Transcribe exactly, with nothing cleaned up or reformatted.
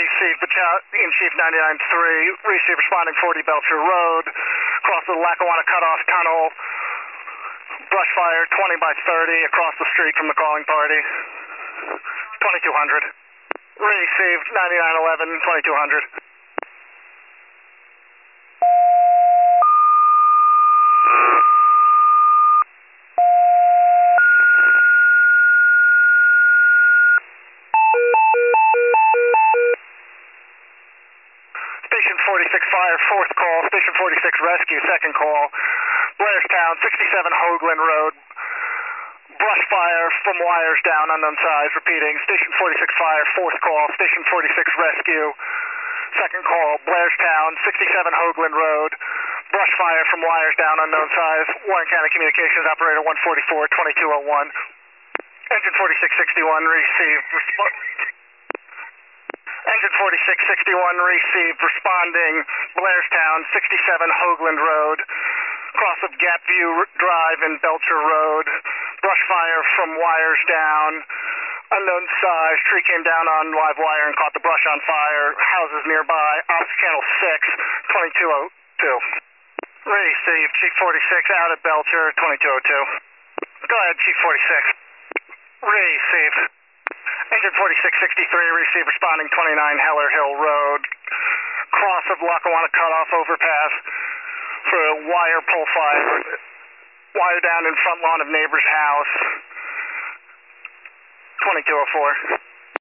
Receive Battalion Chief ninety-nine three, receive responding forty Belcher Road, across the Lackawanna Cutoff Tunnel, brush fire twenty by thirty across the street from the calling party, twenty-two hundred. Received ninety-nine eleven, twenty-two hundred. Station forty-six Fire, fourth call. Station forty-six Rescue, second call. Blairstown, sixty-seven Hoagland Road. Brush fire from wires down, unknown size. Repeating, Station forty-six Fire, fourth call. Station forty-six Rescue, second call. Blairstown, sixty-seven Hoagland Road. Brush fire from wires down, unknown size. Warren County Communications Operator one forty-four, twenty-two oh one. Engine forty-six sixty-one, received. Resp- Engine forty-six sixty-one, received. Responding, Blairstown, sixty-seven Hoagland Road. Cross of Gapview Drive and Belcher Road. Brush fire from wires down. Unknown size. Tree came down on live wire and caught the brush on fire. Houses nearby. Ops Channel six, twenty-two oh two. Received. Chief forty-six out at Belcher, twenty-two oh two. Go ahead, Chief forty-six. Received. Engine forty-six sixty-three, received responding twenty-nine Heller Hill Road. Cross of Lackawanna Cutoff overpass for a wire pull fire. Wire down in front lawn of neighbor's house. twenty-two oh four.